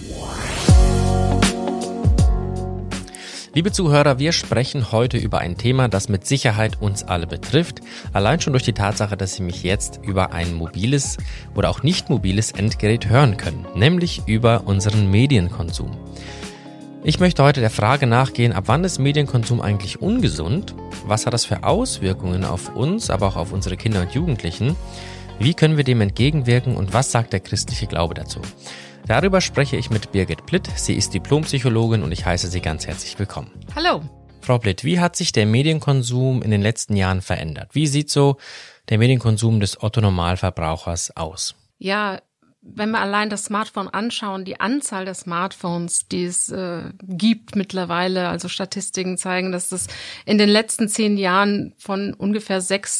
Liebe Zuhörer, wir sprechen heute über ein Thema, das mit Sicherheit uns alle betrifft. Allein schon durch die Tatsache, dass Sie mich jetzt über ein mobiles oder auch nicht mobiles Endgerät hören können, nämlich über unseren Medienkonsum. Ich möchte heute der Frage nachgehen, ab wann ist Medienkonsum eigentlich ungesund? Was hat das für Auswirkungen auf uns, aber auch auf unsere Kinder und Jugendlichen? Wie können wir dem entgegenwirken und was sagt der christliche Glaube dazu? Darüber spreche ich mit Birgit Plitt. Sie ist Diplompsychologin und ich heiße Sie ganz herzlich willkommen. Hallo. Frau Plitt, wie hat sich der Medienkonsum in den letzten Jahren verändert? Wie sieht so der Medienkonsum des Otto-Normalverbrauchers aus? Ja, wenn wir allein das Smartphone anschauen, die Anzahl der Smartphones, die es gibt mittlerweile, also Statistiken zeigen, dass das in den letzten 10 Jahren von ungefähr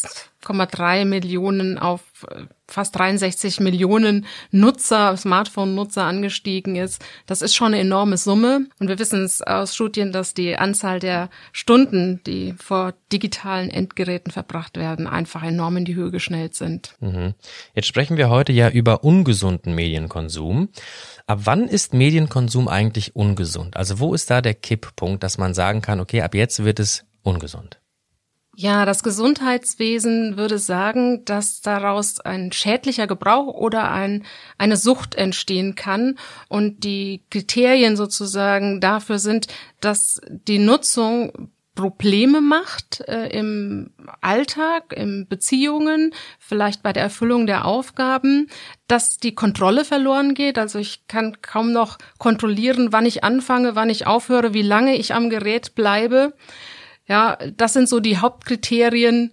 6,3 Millionen auf fast 63 Millionen Nutzer, Smartphone-Nutzer angestiegen ist. Das ist schon eine enorme Summe. Und wir wissen es aus Studien, dass die Anzahl der Stunden, die vor digitalen Endgeräten verbracht werden, einfach enorm in die Höhe geschnellt sind. Jetzt sprechen wir heute ja über ungesunden Medienkonsum. Ab wann ist Medienkonsum eigentlich ungesund? Also wo ist da der Kipppunkt, dass man sagen kann, okay, ab jetzt wird es ungesund? Ja, das Gesundheitswesen würde sagen, dass daraus ein schädlicher Gebrauch oder eine Sucht entstehen kann. Und die Kriterien sozusagen dafür sind, dass die Nutzung Probleme macht im Alltag, in Beziehungen, vielleicht bei der Erfüllung der Aufgaben, dass die Kontrolle verloren geht. Also ich kann kaum noch kontrollieren, wann ich anfange, wann ich aufhöre, wie lange ich am Gerät bleibe. Ja, das sind so die Hauptkriterien,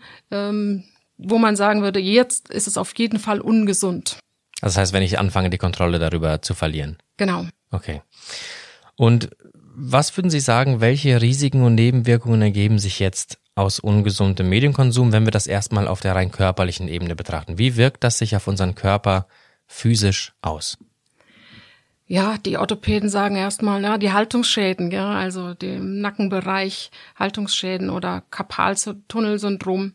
wo man sagen würde, jetzt ist es auf jeden Fall ungesund. Das heißt, wenn ich anfange, die Kontrolle darüber zu verlieren. Genau. Okay. Und was würden Sie sagen, welche Risiken und Nebenwirkungen ergeben sich jetzt aus ungesundem Medienkonsum, wenn wir das erstmal auf der rein körperlichen Ebene betrachten? Wie wirkt das sich auf unseren Körper physisch aus? Ja, die Orthopäden sagen erstmal, die Haltungsschäden, ja, also dem Nackenbereich Haltungsschäden oder Karpaltunnelsyndrom.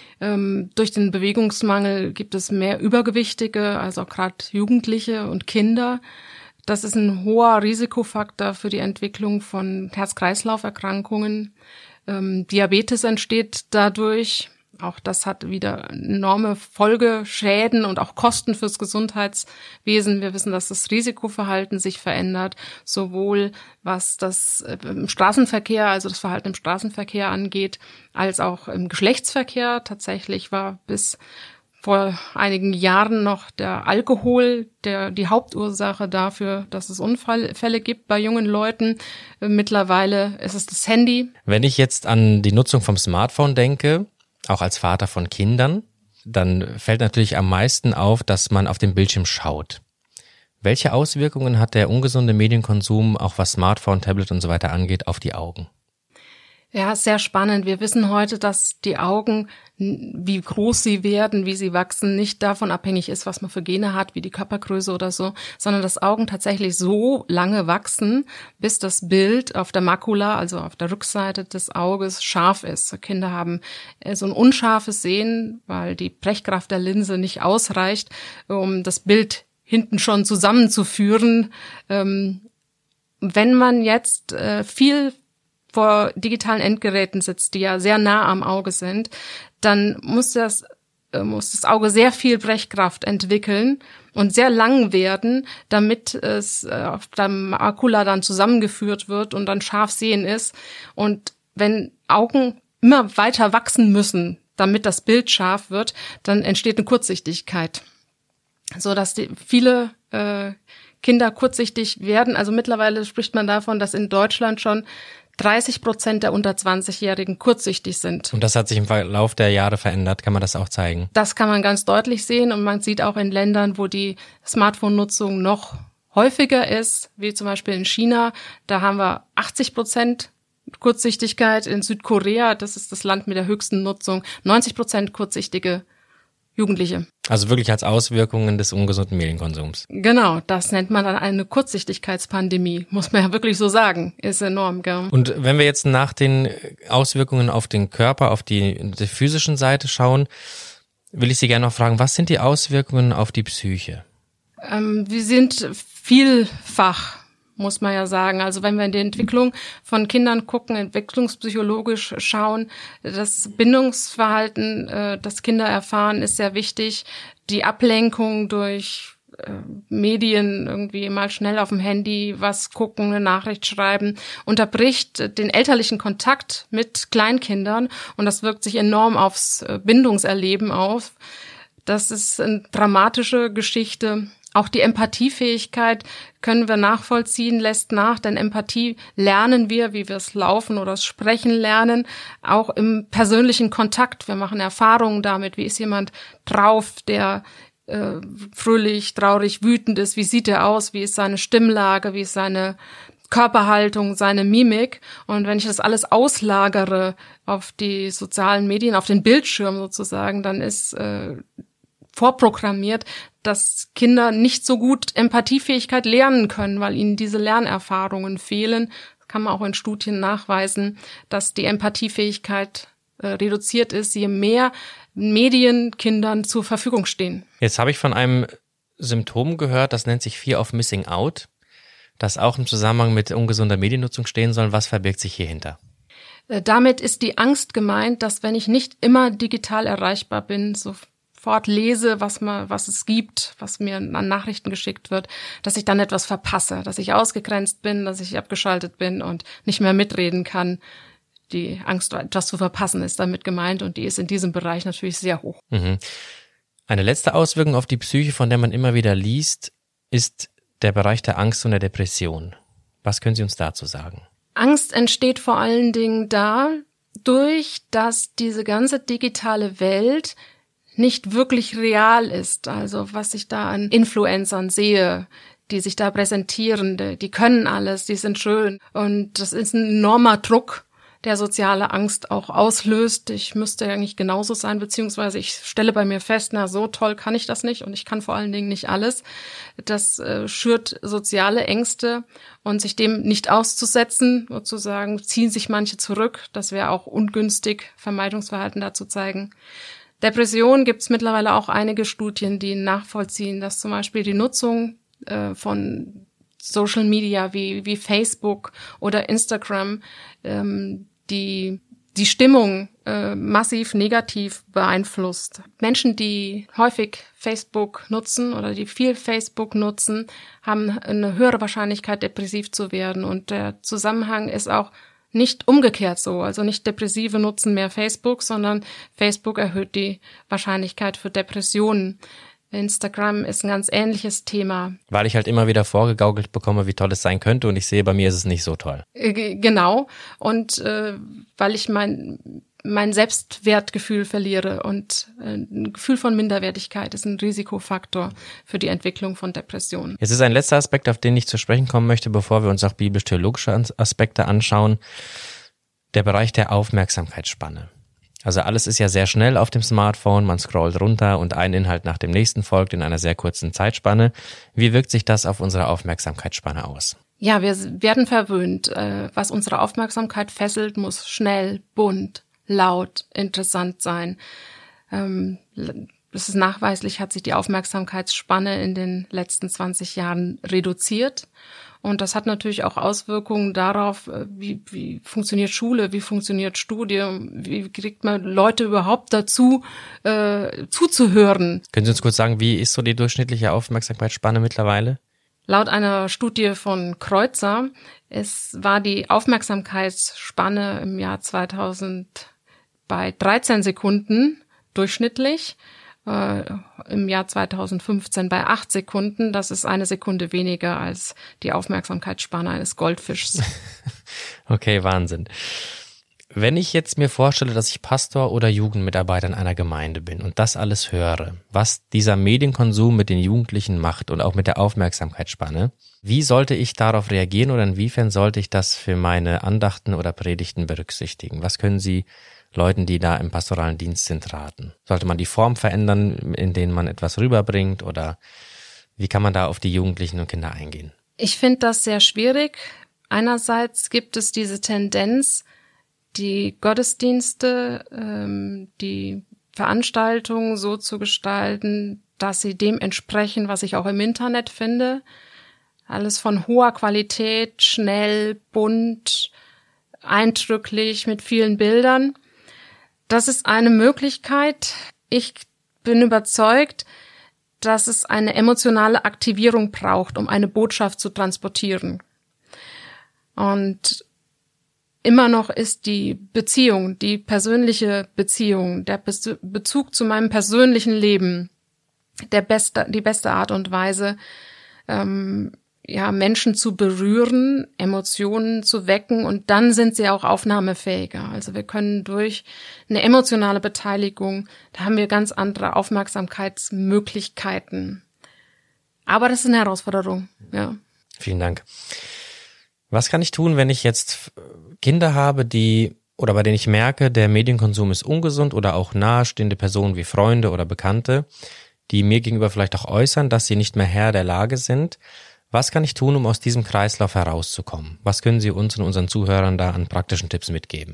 Durch den Bewegungsmangel gibt es mehr Übergewichtige, also gerade Jugendliche und Kinder. Das ist ein hoher Risikofaktor für die Entwicklung von Herz-Kreislauf-Erkrankungen. Diabetes entsteht dadurch. Auch das hat wieder enorme Folgeschäden und auch Kosten fürs Gesundheitswesen. Wir wissen, dass das Risikoverhalten sich verändert, sowohl was das im Straßenverkehr, also das Verhalten im Straßenverkehr angeht, als auch im Geschlechtsverkehr. Tatsächlich war bis vor einigen Jahren noch der Alkohol die Hauptursache dafür, dass es Unfälle gibt bei jungen Leuten. Mittlerweile ist es das Handy. Wenn ich jetzt an die Nutzung vom Smartphone denke, auch als Vater von Kindern, dann fällt natürlich am meisten auf, dass man auf den Bildschirm schaut. Welche Auswirkungen hat der ungesunde Medienkonsum, auch was Smartphone, Tablet und so weiter angeht, auf die Augen? Ja, sehr spannend. Wir wissen heute, dass die Augen, wie groß sie werden, wie sie wachsen, nicht davon abhängig ist, was man für Gene hat, wie die Körpergröße oder so, sondern dass Augen tatsächlich so lange wachsen, bis das Bild auf der Makula, also auf der Rückseite des Auges, scharf ist. Kinder haben so ein unscharfes Sehen, weil die Brechkraft der Linse nicht ausreicht, um das Bild hinten schon zusammenzuführen. Wenn man jetzt viel vor digitalen Endgeräten sitzt, die ja sehr nah am Auge sind, dann muss das Auge sehr viel Brechkraft entwickeln und sehr lang werden, damit es auf der Makula dann zusammengeführt wird und dann scharf sehen ist. Und wenn Augen immer weiter wachsen müssen, damit das Bild scharf wird, dann entsteht eine Kurzsichtigkeit, so dass viele Kinder kurzsichtig werden. Also mittlerweile spricht man davon, dass in Deutschland schon 30% der unter 20-Jährigen kurzsichtig sind. Und das hat sich im Verlauf der Jahre verändert, kann man das auch zeigen? Das kann man ganz deutlich sehen und man sieht auch in Ländern, wo die Smartphone-Nutzung noch häufiger ist, wie zum Beispiel in China, da haben wir 80% Kurzsichtigkeit. In Südkorea, das ist das Land mit der höchsten Nutzung, 90% kurzsichtige Jugendliche. Also wirklich als Auswirkungen des ungesunden Medienkonsums. Genau, das nennt man dann eine Kurzsichtigkeitspandemie, muss man ja wirklich so sagen. Ist enorm, gell? Und wenn wir jetzt nach den Auswirkungen auf den Körper, auf die physischen Seite schauen, will ich Sie gerne noch fragen, was sind die Auswirkungen auf die Psyche? Wir sind vielfach muss man ja sagen. Also wenn wir in die Entwicklung von Kindern gucken, entwicklungspsychologisch schauen, das Bindungsverhalten, das Kinder erfahren, ist sehr wichtig. Die Ablenkung durch Medien, irgendwie mal schnell auf dem Handy was gucken, eine Nachricht schreiben, unterbricht den elterlichen Kontakt mit Kleinkindern und das wirkt sich enorm aufs Bindungserleben auf. Das ist eine dramatische Geschichte. Auch die Empathiefähigkeit können wir nachvollziehen, lässt nach, denn Empathie lernen wir, wie wir es laufen oder das Sprechen lernen, auch im persönlichen Kontakt. Wir machen Erfahrungen damit, wie ist jemand drauf, der fröhlich, traurig, wütend ist, wie sieht er aus, wie ist seine Stimmlage, wie ist seine Körperhaltung, seine Mimik. Und wenn ich das alles auslagere auf die sozialen Medien, auf den Bildschirm sozusagen, dann ist vorprogrammiert, dass Kinder nicht so gut Empathiefähigkeit lernen können, weil ihnen diese Lernerfahrungen fehlen. Das kann man auch in Studien nachweisen, dass die Empathiefähigkeit reduziert ist, je mehr Medien Kindern zur Verfügung stehen. Jetzt habe ich von einem Symptom gehört, das nennt sich Fear of Missing Out, das auch im Zusammenhang mit ungesunder Mediennutzung stehen soll. Was verbirgt sich hierhinter? Damit ist die Angst gemeint, dass wenn ich nicht immer digital erreichbar bin, sofort lese, was es gibt, was mir an Nachrichten geschickt wird, dass ich dann etwas verpasse, dass ich ausgegrenzt bin, dass ich abgeschaltet bin und nicht mehr mitreden kann. Die Angst, etwas zu verpassen, ist damit gemeint und die ist in diesem Bereich natürlich sehr hoch. Mhm. Eine letzte Auswirkung auf die Psyche, von der man immer wieder liest, ist der Bereich der Angst und der Depression. Was können Sie uns dazu sagen? Angst entsteht vor allen Dingen dadurch, dass diese ganze digitale Welt nicht wirklich real ist. Also was ich da an Influencern sehe, die sich da präsentieren, die können alles, die sind schön. Und das ist ein enormer Druck, der soziale Angst auch auslöst. Ich müsste ja nicht genauso sein, beziehungsweise ich stelle bei mir fest, so toll kann ich das nicht und ich kann vor allen Dingen nicht alles. Das schürt soziale Ängste und sich dem nicht auszusetzen, sozusagen, ziehen sich manche zurück. Das wäre auch ungünstig, Vermeidungsverhalten dazu zeigen. Depression gibt es mittlerweile auch einige Studien, die nachvollziehen, dass zum Beispiel die Nutzung von Social Media wie Facebook oder Instagram die Stimmung massiv negativ beeinflusst. Menschen, die häufig Facebook nutzen oder die viel Facebook nutzen, haben eine höhere Wahrscheinlichkeit, depressiv zu werden. Und der Zusammenhang ist auch nicht umgekehrt so. Also nicht Depressive nutzen mehr Facebook, sondern Facebook erhöht die Wahrscheinlichkeit für Depressionen. Instagram ist ein ganz ähnliches Thema. Weil ich halt immer wieder vorgegaukelt bekomme, wie toll es sein könnte und ich sehe, bei mir ist es nicht so toll. Genau. Und weil ich mein Selbstwertgefühl verliere und ein Gefühl von Minderwertigkeit ist ein Risikofaktor für die Entwicklung von Depressionen. Jetzt ist ein letzter Aspekt, auf den ich zu sprechen kommen möchte, bevor wir uns auch biblisch-theologische Aspekte anschauen. Der Bereich der Aufmerksamkeitsspanne. Also alles ist ja sehr schnell auf dem Smartphone, man scrollt runter und ein Inhalt nach dem nächsten folgt in einer sehr kurzen Zeitspanne. Wie wirkt sich das auf unsere Aufmerksamkeitsspanne aus? Ja, wir werden verwöhnt. Was unsere Aufmerksamkeit fesselt, muss schnell, bunt, laut, interessant sein. Es ist nachweislich, hat sich die Aufmerksamkeitsspanne in den letzten 20 Jahren reduziert. Und das hat natürlich auch Auswirkungen darauf, wie funktioniert Schule, wie funktioniert Studium, wie kriegt man Leute überhaupt dazu, zuzuhören. Können Sie uns kurz sagen, wie ist so die durchschnittliche Aufmerksamkeitsspanne mittlerweile? Laut einer Studie von Kreuzer war die Aufmerksamkeitsspanne im Jahr 2000 bei 13 Sekunden durchschnittlich. Im Jahr 2015 bei 8 Sekunden. Das ist 1 Sekunde weniger als die Aufmerksamkeitsspanne eines Goldfischs. Okay, Wahnsinn. Wenn ich jetzt mir vorstelle, dass ich Pastor oder Jugendmitarbeiter in einer Gemeinde bin und das alles höre, was dieser Medienkonsum mit den Jugendlichen macht und auch mit der Aufmerksamkeitsspanne, wie sollte ich darauf reagieren oder inwiefern sollte ich das für meine Andachten oder Predigten berücksichtigen? Was können Sie Leuten, die da im pastoralen Dienst sind, raten? Sollte man die Form verändern, in denen man etwas rüberbringt oder wie kann man da auf die Jugendlichen und Kinder eingehen? Ich finde das sehr schwierig. Einerseits gibt es diese Tendenz, die Gottesdienste, die Veranstaltungen so zu gestalten, dass sie dem entsprechen, was ich auch im Internet finde. Alles von hoher Qualität, schnell, bunt, eindrücklich, mit vielen Bildern. Das ist eine Möglichkeit. Ich bin überzeugt, dass es eine emotionale Aktivierung braucht, um eine Botschaft zu transportieren. Und immer noch ist die Beziehung, die persönliche Beziehung, der Bezug zu meinem persönlichen Leben die beste Art und Weise, Menschen zu berühren, Emotionen zu wecken, und dann sind sie auch aufnahmefähiger. Also wir können durch eine emotionale Beteiligung, da haben wir ganz andere Aufmerksamkeitsmöglichkeiten. Aber das ist eine Herausforderung, ja. Vielen Dank. Was kann ich tun, wenn ich jetzt Kinder habe, bei denen ich merke, der Medienkonsum ist ungesund, oder auch nahestehende Personen wie Freunde oder Bekannte, die mir gegenüber vielleicht auch äußern, dass sie nicht mehr Herr der Lage sind? Was kann ich tun, um aus diesem Kreislauf herauszukommen? Was können Sie uns und unseren Zuhörern da an praktischen Tipps mitgeben?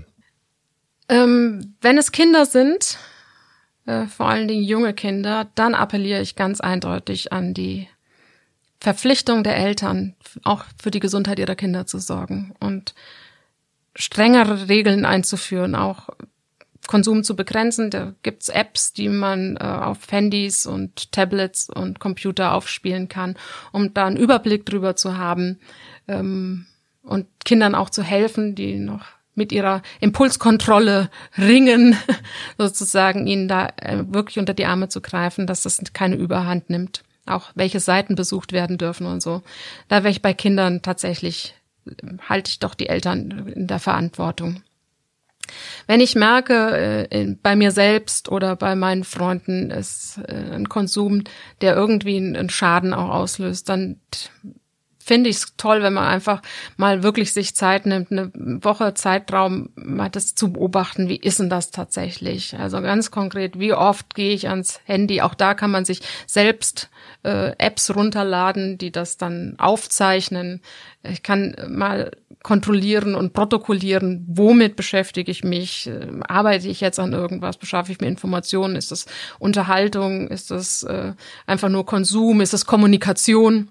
Wenn es Kinder sind, vor allen Dingen junge Kinder, dann appelliere ich ganz eindeutig an die Verpflichtung der Eltern, auch für die Gesundheit ihrer Kinder zu sorgen und strengere Regeln einzuführen, auch Konsum zu begrenzen. Da gibt's Apps, die man auf Handys und Tablets und Computer aufspielen kann, um da einen Überblick drüber zu haben, und Kindern auch zu helfen, die noch mit ihrer Impulskontrolle ringen, sozusagen ihnen da wirklich unter die Arme zu greifen, dass das keine Überhand nimmt. Auch welche Seiten besucht werden dürfen und so. Da wäre ich bei Kindern tatsächlich, halte ich doch die Eltern in der Verantwortung. Wenn ich merke, bei mir selbst oder bei meinen Freunden ist ein Konsum, der irgendwie einen Schaden auch auslöst, dann finde ich es toll, wenn man einfach mal wirklich sich Zeit nimmt, eine Woche Zeitraum, mal das zu beobachten, wie ist denn das tatsächlich? Also ganz konkret, wie oft gehe ich ans Handy? Auch da kann man sich selbst Apps runterladen, die das dann aufzeichnen. Ich kann mal kontrollieren und protokollieren, womit beschäftige ich mich, arbeite ich jetzt an irgendwas, beschaffe ich mir Informationen, ist das Unterhaltung, ist das einfach nur Konsum, ist das Kommunikation?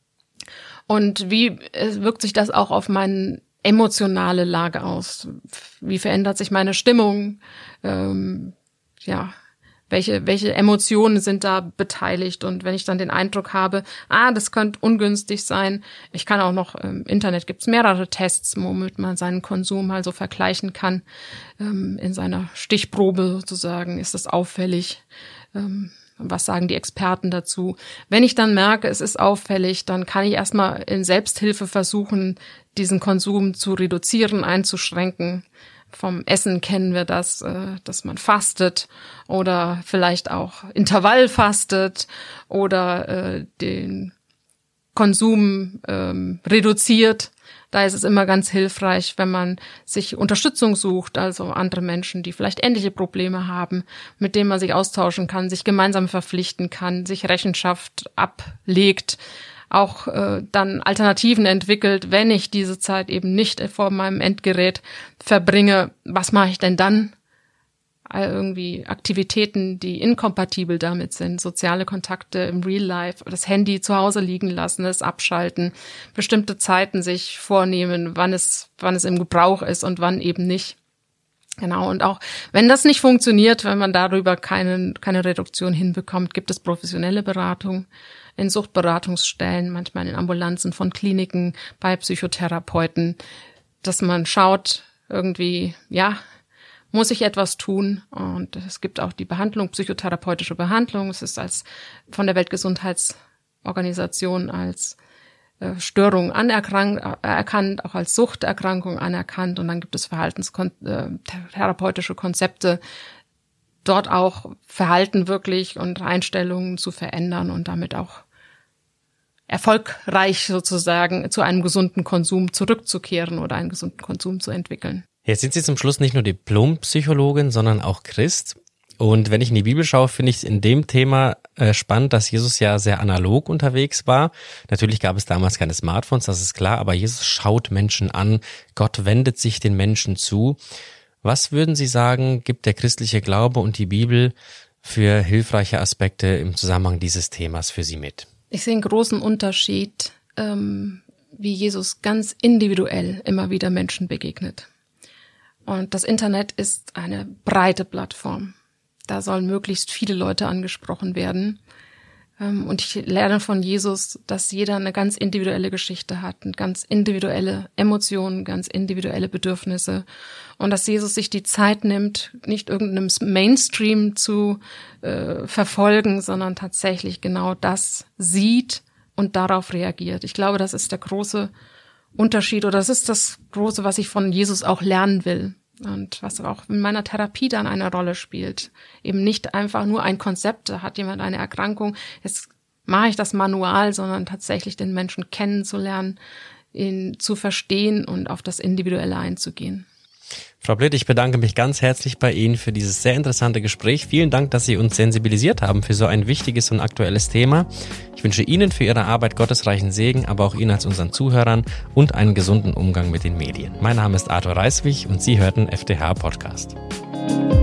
Und wie wirkt sich das auch auf meine emotionale Lage aus? Wie verändert sich meine Stimmung? Welche Emotionen sind da beteiligt? Und wenn ich dann den Eindruck habe, das könnte ungünstig sein, ich kann auch noch, im Internet gibt's mehrere Tests, womit man seinen Konsum also vergleichen kann, in seiner Stichprobe sozusagen, ist das auffällig? Was sagen die Experten dazu? Wenn ich dann merke, es ist auffällig, dann kann ich erstmal in Selbsthilfe versuchen, diesen Konsum zu reduzieren, einzuschränken. Vom Essen kennen wir das, dass man fastet oder vielleicht auch Intervall fastet oder den Konsum reduziert. Da ist es immer ganz hilfreich, wenn man sich Unterstützung sucht, also andere Menschen, die vielleicht ähnliche Probleme haben, mit denen man sich austauschen kann, sich gemeinsam verpflichten kann, sich Rechenschaft ablegt, auch dann Alternativen entwickelt, wenn ich diese Zeit eben nicht vor meinem Endgerät verbringe. Was mache ich denn dann? Irgendwie Aktivitäten, die inkompatibel damit sind, soziale Kontakte im Real Life, das Handy zu Hause liegen lassen, es abschalten, bestimmte Zeiten sich vornehmen, wann es im Gebrauch ist und wann eben nicht. Genau, und auch wenn das nicht funktioniert, wenn man darüber keine Reduktion hinbekommt, gibt es professionelle Beratung in Suchtberatungsstellen, manchmal in Ambulanzen von Kliniken, bei Psychotherapeuten, dass man schaut, irgendwie, muss ich etwas tun? Und es gibt auch die Behandlung, psychotherapeutische Behandlung. Es ist von der Weltgesundheitsorganisation als Störung anerkannt, auch als Suchterkrankung anerkannt. Und dann gibt es verhaltenstherapeutische Konzepte, dort auch Verhalten wirklich und Einstellungen zu verändern und damit auch erfolgreich sozusagen zu einem gesunden Konsum zurückzukehren oder einen gesunden Konsum zu entwickeln. Jetzt sind Sie zum Schluss nicht nur Diplompsychologin, sondern auch Christ. Und wenn ich in die Bibel schaue, finde ich es in dem Thema spannend, dass Jesus ja sehr analog unterwegs war. Natürlich gab es damals keine Smartphones, das ist klar, aber Jesus schaut Menschen an, Gott wendet sich den Menschen zu. Was würden Sie sagen, gibt der christliche Glaube und die Bibel für hilfreiche Aspekte im Zusammenhang dieses Themas für Sie mit? Ich sehe einen großen Unterschied wie Jesus ganz individuell immer wieder Menschen begegnet. Und das Internet ist eine breite Plattform. Da sollen möglichst viele Leute angesprochen werden. Und ich lerne von Jesus, dass jeder eine ganz individuelle Geschichte hat, eine ganz individuelle Emotionen, ganz individuelle Bedürfnisse. Und dass Jesus sich die Zeit nimmt, nicht irgendeinem Mainstream zu verfolgen, sondern tatsächlich genau das sieht und darauf reagiert. Ich glaube, das ist der große Unterschied oder das ist das Große, was ich von Jesus auch lernen will. Und was auch in meiner Therapie dann eine Rolle spielt. Eben nicht einfach nur ein Konzept, da hat jemand eine Erkrankung, jetzt mache ich das manual, sondern tatsächlich den Menschen kennenzulernen, ihn zu verstehen und auf das Individuelle einzugehen. Frau Blitt, ich bedanke mich ganz herzlich bei Ihnen für dieses sehr interessante Gespräch. Vielen Dank, dass Sie uns sensibilisiert haben für so ein wichtiges und aktuelles Thema. Ich wünsche Ihnen für Ihre Arbeit gottesreichen Segen, aber auch Ihnen als unseren Zuhörern und einen gesunden Umgang mit den Medien. Mein Name ist Arthur Reiswig und Sie hörten FDH Podcast.